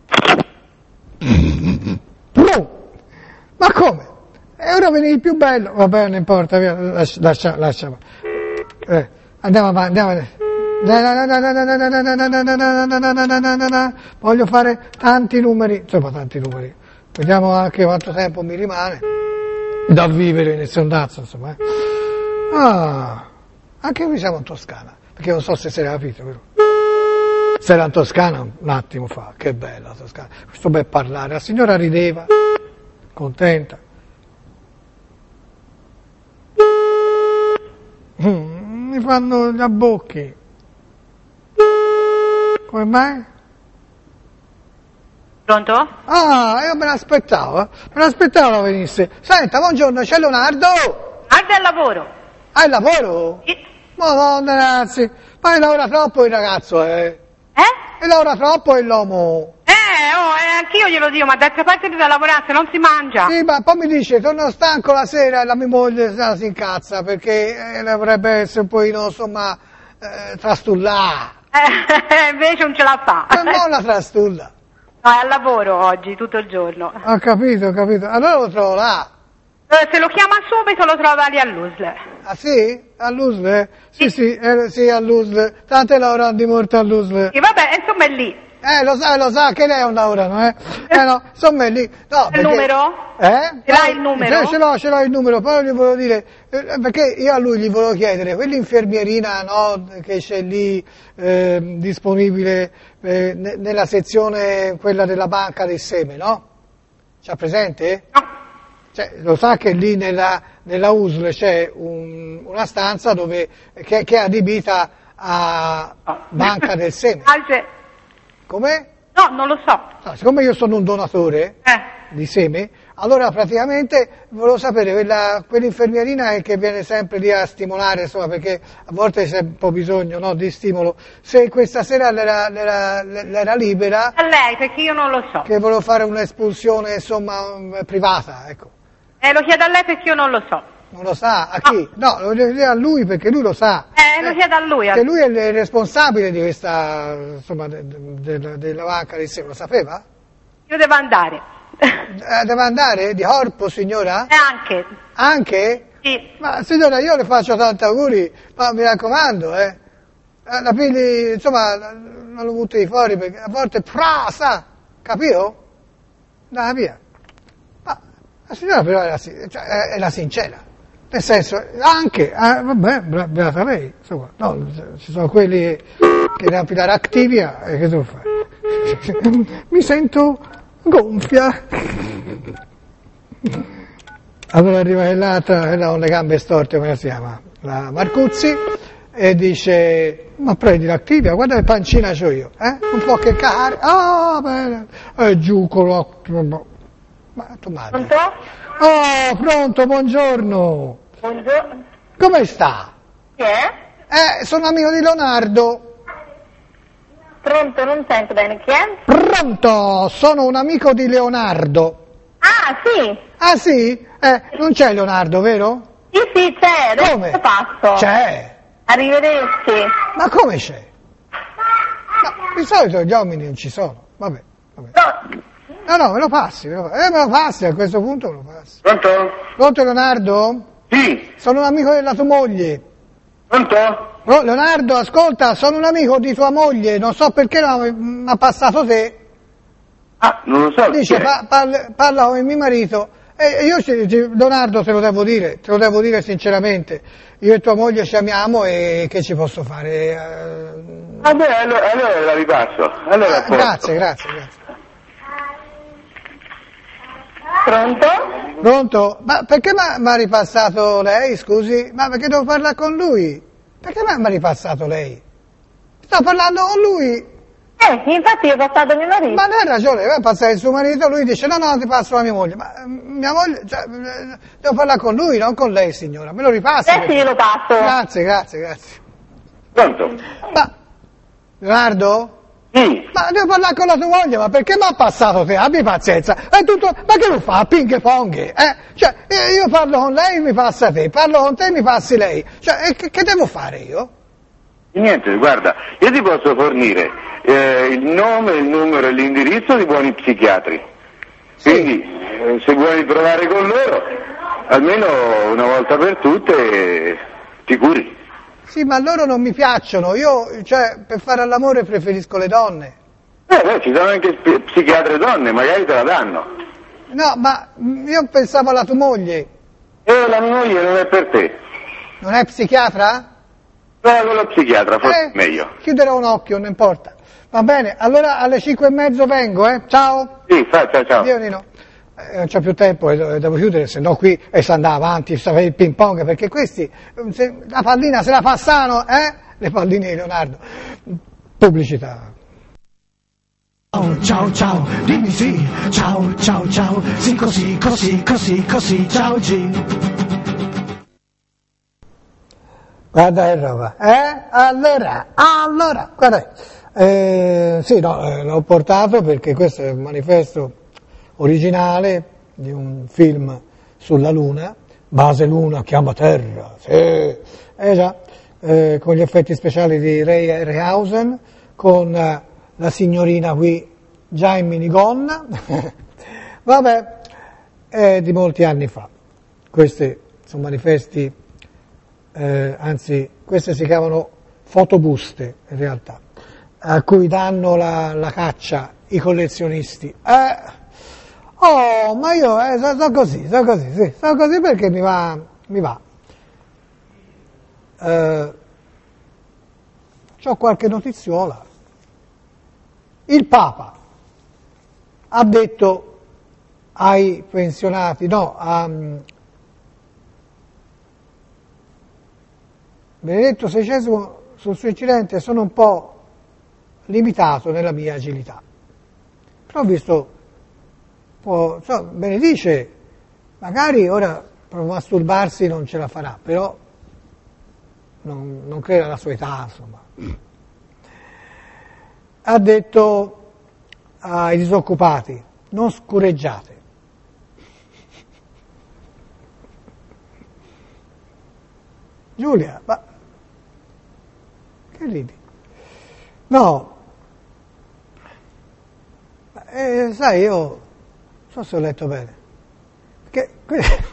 No! Ma come? E ora venivi più bello. Vabbè, non importa, via, lascia, lascia, lascia. Eh, andiamo avanti, andiamo avanti. Voglio fare tanti numeri, insomma tanti numeri. Vediamo anche quanto tempo mi rimane da vivere nel sondazzo, insomma. Eh. Ah, anche qui siamo in Toscana, perché non so se si era capito, vero? Se era in Toscana un attimo fa, che bella Toscana, questo bel parlare, la signora rideva, contenta. Mm, mi fanno gli abbocchi. Come mai? Pronto? Ah, io me l'aspettavo, eh. me l'aspettavo venisse. Senta, buongiorno, c'è Leonardo? Guarda il lavoro. Hai lavoro? Sì. Madonna, ragazzi, ma lavora troppo il ragazzo, eh? Eh? E lavora troppo l'uomo. Eh, oh, eh, anch'io glielo dico, ma d'altra parte da lavorare, se non si mangia. Sì, ma poi mi dice, torno stanco la sera e la mia moglie se si incazza, perché eh, dovrebbe essere un pochino, insomma, eh, trastullà. Eh, invece non ce la fa. Ma non la trastulla. No, è al lavoro oggi, tutto il giorno. Ho capito, ho capito. Allora lo trovo là. Eh, se lo chiama subito lo trova lì all'U S L. Ah sì? All'U S L? Sì, sì, eh, sì, all'U S L. Tante lavorano di morte all'U S L. E vabbè, insomma è lì. Eh, lo sa, lo sa, che lei non lavorano, eh? Eh no, insomma è lì. No, Il perché... numero? Eh? Ce l'hai il numero? Sì, ce l'ho, ce l'ho il numero, però gli volevo dire, eh, perché io a lui gli volevo chiedere, quell'infermierina, no, che c'è lì, eh, disponibile, eh, ne- nella sezione, quella della banca del seme, no? C'ha presente? No. Cioè, lo sa che lì nella, nella U S L c'è un, una stanza dove, che, che è adibita a No. banca del seme. Alce. Come? No, non lo so. No, siccome io sono un donatore Eh. di seme, allora praticamente volevo sapere, quella, quell'infermierina è che viene sempre lì a stimolare, insomma, perché a volte c'è un po' bisogno, no, di stimolo, se questa sera l'era, l'era, l'era libera, A lei, perché io non lo so. che volevo fare un'espulsione, insomma, privata, ecco. Eh, lo chiedo a lei perché io non lo so. Non lo sa? A chi? No, lo devo dire a lui perché lui lo sa. Eh, lo chiedo a lui. Che lui è il responsabile di questa, insomma, de- de- de- della banca di seme, lo sapeva? Io devo andare. Eh, deve andare? Di corpo, signora? E anche. Anche? Sì. Ma signora, io le faccio tanti auguri, ma mi raccomando, eh. Eh, La pigli, insomma, non lo butti fuori perché a volte prasa, capito? Dai, via. Ma la signora però è la, cioè, è la sincera. Nel senso, anche, eh, vabbè, bra- beata lei, insomma, no, ci sono quelli che devono filare Activia e che devo fare? Mi sento gonfia. Allora arriva quell'altra, quella con le gambe storte, come si chiama? La Marcuzzi, e dice, ma prendi l'Activia, guarda che pancina c'ho io, eh? Un po' che cari, ah, bene, e giù con l'Activia, ma tu madre. Pronto? Oh, pronto, buongiorno. Buongiorno. Come sta? Chi è? Eh, sono amico di Leonardo. Pronto, non sento bene, chi è? Pronto, sono un amico di Leonardo. Ah, sì. Ah sì? Eh, non c'è Leonardo, vero? Sì, sì, c'è, adesso Come? passo. C'è. Arrivederci. Ma come c'è? Ma di solito gli uomini non ci sono. Vabbè, vabbè. No. No, no, me lo passi, me lo passi. Eh, me lo passi, a questo punto me lo passi. Pronto? Pronto Leonardo? Sì. Sono un amico della tua moglie. Pronto? Oh, Leonardo, ascolta, sono un amico di tua moglie, non so perché mi ha passato te. Ah, non lo so. Dice, chi è? pa- parla, parla con mio marito. E io, ci- ci- Leonardo, te lo devo dire, te lo devo dire sinceramente. Io e tua moglie ci amiamo e che ci posso fare? Eh, Vabbè, allora, allora la ripasso. Allora, eh, a posto. grazie, grazie, grazie. Pronto? Pronto? Ma perché mi ha ripassato lei, scusi? Ma perché devo parlare con lui? Perché mi ha ripassato lei? Sto parlando con lui. Eh, infatti io ho passato mio marito. Ma non hai ragione, va a passare il suo marito, lui dice no, no, ti passo la mia moglie. Ma eh, mia moglie, cioè, eh, devo parlare con lui, non con lei, signora. Me lo ripassi? Adesso perché- glielo passo. Grazie, grazie, grazie. Pronto? Ma, Leonardo? Sì. Ma devo parlare con la tua moglie, ma perché mi ha passato te? Abbi pazienza. È tutto, ma che lo fa? Ping pong? Eh? Cioè, eh, io parlo con lei, mi passa te, parlo con te, mi passi lei. Cioè, eh, che, che devo fare io? Niente, guarda, io ti posso fornire eh, il nome, il numero e l'indirizzo di buoni psichiatri. Quindi, eh, se vuoi provare con loro, almeno una volta per tutte eh, ti curi. Sì, ma loro non mi piacciono. Io, cioè, per fare all'amore preferisco le donne. Eh, beh, ci sono anche spi- psichiatre donne, magari te la danno. No, ma mm, io pensavo alla tua moglie. E la mia moglie non è per te. Non è psichiatra? Prova con lo psichiatra, forse Eh, è meglio. chiuderò un occhio, non importa. Va bene, allora alle cinque e mezzo vengo, eh? Ciao. Sì, fa, ciao, ciao. Dio Nino. Eh, non c'ho più tempo e do- devo chiudere, se no qui e si andava avanti, si faceva il ping pong, perché questi, eh, se- la pallina se la passano, eh? Le palline di Leonardo. Pubblicità. Ciao, ciao, ciao, dimmi sì, ciao, ciao, ciao, sì così, così, così, così, ciao G. Guarda che roba, eh? Allora, allora, guarda, eh, sì, no, eh, l'ho portato perché questo è un manifesto originale di un film sulla Luna, Base Luna chiama Terra, sì, eh già, eh, con gli effetti speciali di Ray Harryhausen, con eh, la signorina qui già in minigonna, vabbè, è di molti anni fa. Questi sono manifesti, eh, anzi, queste si chiamano fotobuste in realtà, a cui danno la, la caccia i collezionisti. Eh, oh, ma io eh, so, so così, so così, sì, so così perché mi va, mi va. Eh, c'ho qualche notiziola. Il Papa ha detto ai pensionati, no, a Benedetto sedicesimo sul suo incidente sono un po' limitato nella mia agilità. Però ho visto, può, so, benedice, magari ora per masturbarsi non ce la farà, però non, non credo alla sua età, insomma. Ha detto ai disoccupati, non scureggiate. Giulia, ma che ridi? No, eh, sai, io non so se ho letto bene, perché que-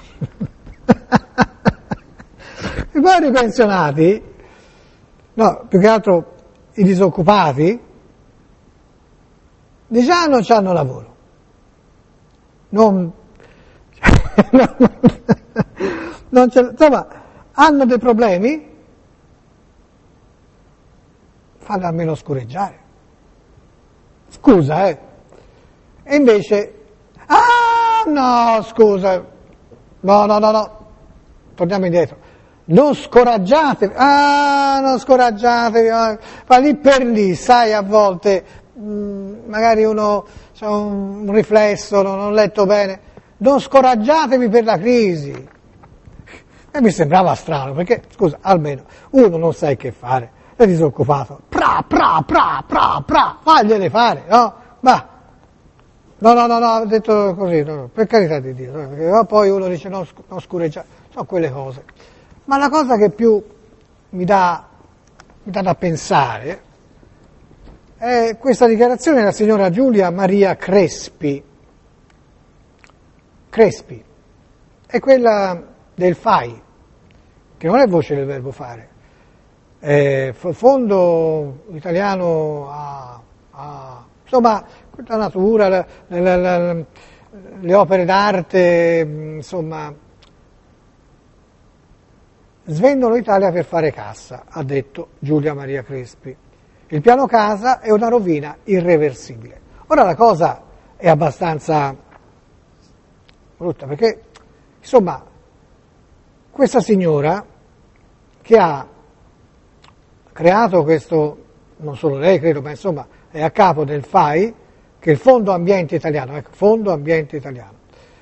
i vari pensionati, no, più che altro i disoccupati, di già non c'hanno lavoro, non, non ce, insomma, hanno dei problemi, fanno almeno scureggiare. Scusa, eh. E invece, ah no, scusa, no, no, no, no, torniamo indietro, non scoraggiatevi, ah, non scoraggiatevi, ah. Ma lì per lì, sai, a volte, mh, magari uno c'ha un, un riflesso, non ho letto bene, non scoraggiatevi per la crisi. E mi sembrava strano, perché, scusa, almeno, uno non sai che fare, è disoccupato, pra, pra, pra, pra, pra, fagliele fare, no? Ma, no, no, no, no, ho detto così, no, per carità di Dio, no, perché poi uno dice no, non scureggiare, sono quelle cose. Ma la cosa che più mi dà, mi dà da pensare è questa dichiarazione della signora Giulia Maria Crespi. Crespi è quella del F A I, che non è voce del verbo fare, è Fondo Italiano a, a insomma, la natura, la, la, la, le opere d'arte, insomma, svendono l'Italia per fare cassa, ha detto Giulia Maria Crespi. Il piano casa è una rovina irreversibile. Ora la cosa è abbastanza brutta, perché, insomma, questa signora che ha creato questo, non solo lei credo, ma insomma è a capo del F A I, che è il Fondo Ambiente Italiano, ecco, Fondo Ambiente Italiano,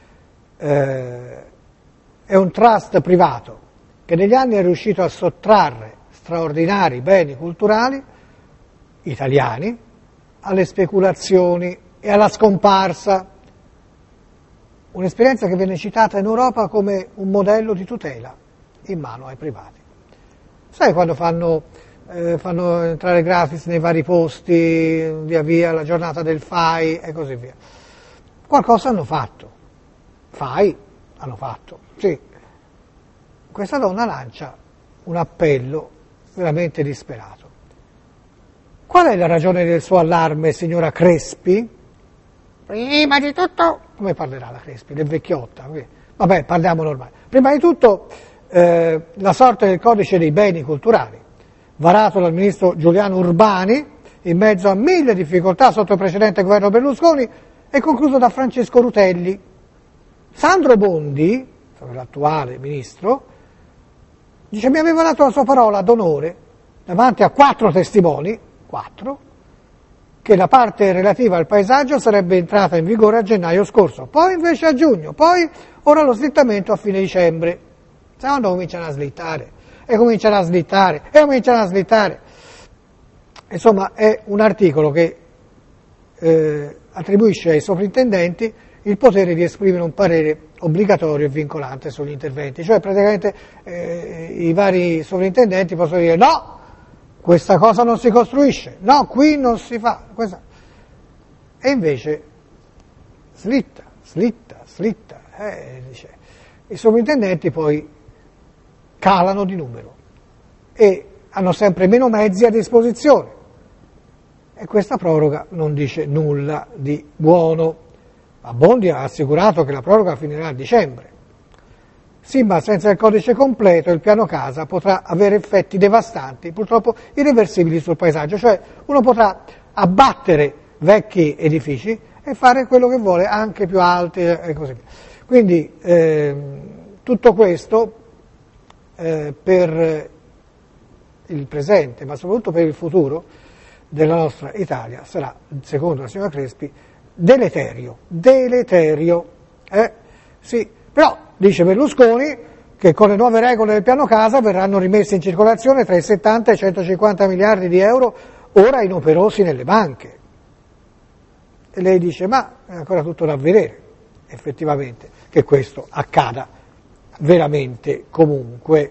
eh, è un trust privato che negli anni è riuscito a sottrarre straordinari beni culturali italiani alle speculazioni e alla scomparsa. Un'esperienza che viene citata in Europa come un modello di tutela in mano ai privati. Sai quando fanno, eh, fanno entrare gratis nei vari posti, via via, la giornata del F A I e così via. Qualcosa hanno fatto. F A I hanno fatto, sì. Questa donna lancia un appello veramente disperato. Qual è la ragione del suo allarme, signora Crespi? Prima di tutto, come parlerà la Crespi? Del vecchiotta? Vabbè, parliamo normale. Prima di tutto, eh, la sorte del codice dei beni culturali, varato dal ministro Giuliano Urbani, in mezzo a mille difficoltà sotto il precedente governo Berlusconi, e concluso da Francesco Rutelli. Sandro Bondi, l'attuale ministro, dice: mi aveva dato la sua parola d'onore davanti a quattro testimoni, quattro, che la parte relativa al paesaggio sarebbe entrata in vigore a gennaio scorso, poi invece a giugno, poi ora lo slittamento a fine dicembre. Sai quando cominciano a slittare, e cominciano a slittare, e cominciano a slittare. Insomma, è un articolo che eh, attribuisce ai sovrintendenti il potere di esprimere un parere obbligatorio e vincolante sugli interventi. Cioè praticamente eh, i vari sovrintendenti possono dire no, questa cosa non si costruisce, no, qui non si fa, questa. E invece slitta, slitta, slitta, eh, dice. I sovrintendenti poi calano di numero e hanno sempre meno mezzi a disposizione e questa proroga non dice nulla di buono. Ma Bondi ha assicurato che la proroga finirà a dicembre. Sì, ma senza il codice completo il piano casa potrà avere effetti devastanti, purtroppo irreversibili sul paesaggio, cioè uno potrà abbattere vecchi edifici e fare quello che vuole, anche più alti e così via. Quindi eh, tutto questo eh, per il presente, ma soprattutto per il futuro della nostra Italia sarà, secondo la signora Crespi, deleterio, deleterio, eh? Sì, però dice Berlusconi che con le nuove regole del piano casa verranno rimessi in circolazione tra i settanta e i centocinquanta miliardi di euro ora inoperosi nelle banche. E lei dice, ma è ancora tutto da vedere, effettivamente, che questo accada veramente comunque.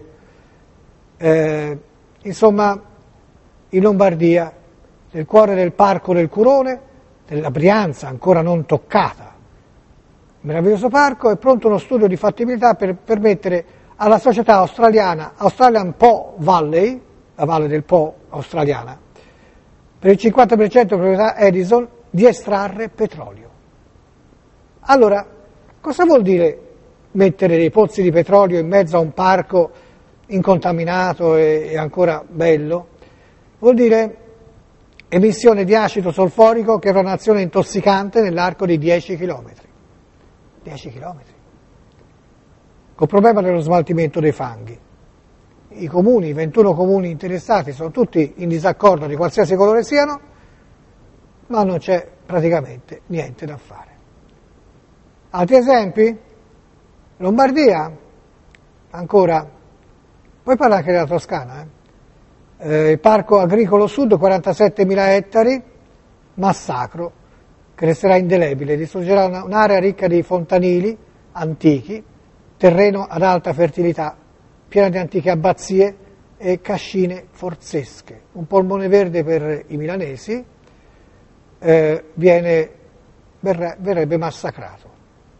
Eh, insomma, in Lombardia, nel cuore del Parco del Curone, della Brianza ancora non toccata, meraviglioso parco, è pronto uno studio di fattibilità per permettere alla società australiana Australian Po Valley, la valle del Po australiana, per il cinquanta per cento di proprietà Edison, di estrarre petrolio. Allora, cosa vuol dire mettere dei pozzi di petrolio in mezzo a un parco incontaminato e, e ancora bello? Vuol dire emissione di acido solforico che è una un'azione intossicante nell'arco di dieci chilometri. dieci chilometri. col problema dello smaltimento dei fanghi. I comuni, i ventuno comuni interessati sono tutti in disaccordo di qualsiasi colore siano, ma non c'è praticamente niente da fare. Altri esempi? Lombardia, ancora, poi parla anche della Toscana, eh? Eh, il Parco Agricolo Sud, quarantasettemila ettari, massacro, che resterà indelebile, distruggerà una, un'area ricca di fontanili antichi, terreno ad alta fertilità, piena di antiche abbazie e cascine forzesche. Un polmone verde per i milanesi, eh, viene, verre, verrebbe massacrato.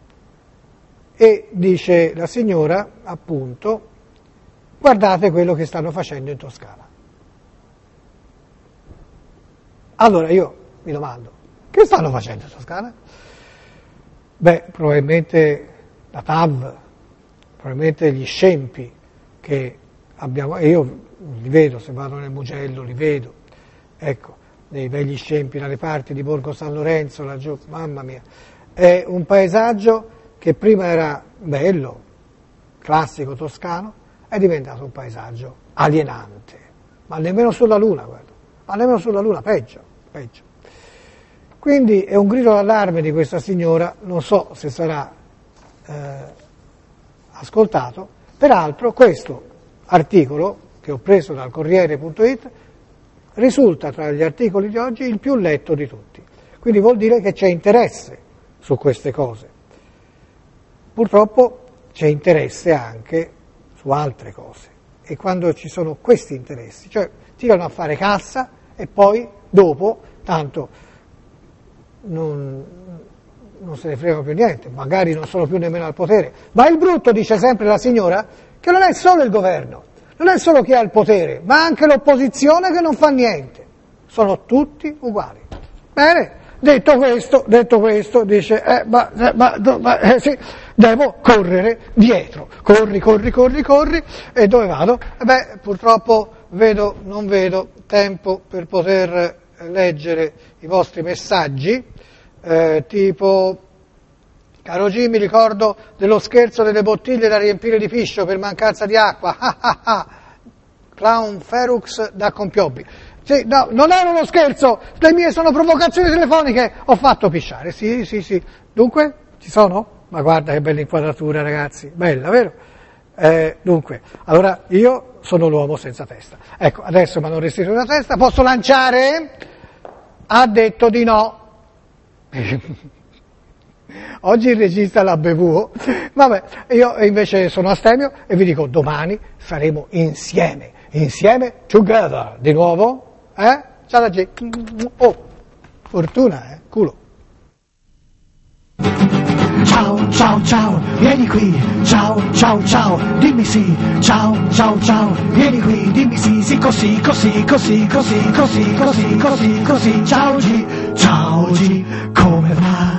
E dice la signora, appunto, guardate quello che stanno facendo in Toscana. Allora io mi domando, che stanno facendo in Toscana? Beh, probabilmente la T A V, probabilmente gli scempi che abbiamo, e io li vedo, se vado nel Mugello li vedo, ecco, dei begli scempi dalle parti di Borgo San Lorenzo, laggiù, mamma mia, è un paesaggio che prima era bello, classico toscano, è diventato un paesaggio alienante, ma nemmeno sulla Luna, guarda, ma nemmeno sulla Luna, peggio, peggio. Quindi è un grido d'allarme di questa signora, non so se sarà eh, ascoltato, peraltro questo articolo, che ho preso dal Corriere punto it, risulta tra gli articoli di oggi il più letto di tutti, quindi vuol dire che c'è interesse su queste cose. Purtroppo c'è interesse anche su altre cose, e quando ci sono questi interessi, cioè tirano a fare cassa e poi dopo, tanto non, non se ne frega più niente, magari non sono più nemmeno al potere. Ma il brutto, dice sempre la signora, che non è solo il governo, non è solo chi ha il potere, ma anche l'opposizione che non fa niente, sono tutti uguali. Bene, detto questo, detto questo, dice, eh, ma, eh, ma, ma eh, sì, devo correre dietro, corri, corri, corri, corri, e dove vado? Eh beh, purtroppo vedo, non vedo tempo per poter leggere i vostri messaggi, eh, tipo, caro G, mi ricordo dello scherzo delle bottiglie da riempire di piscio per mancanza di acqua, ah ah ah, Clown Ferux da Compiobbi. Sì, no, non era uno scherzo, le mie sono provocazioni telefoniche, ho fatto pisciare, sì, sì, sì. Dunque, ci sono? Ma guarda che bella inquadratura, ragazzi, bella, vero? Eh, dunque, allora io sono l'uomo senza testa. Ecco, adesso mi hanno restituito la testa, posso lanciare? Ha detto di no. Oggi il regista l'ha bevuto, vabbè, io invece sono astemio e vi dico domani saremo insieme, insieme, together, di nuovo, eh? Ciao da G. Oh, fortuna, eh? Culo. Ciao, ciao, ciao, vieni qui, ciao, ciao, ciao, dimmi sì, ciao, ciao, ciao, vieni qui, dimmi sì, sì, così, così, così, così, così, così, così, così, ciao G, ciao G, come va?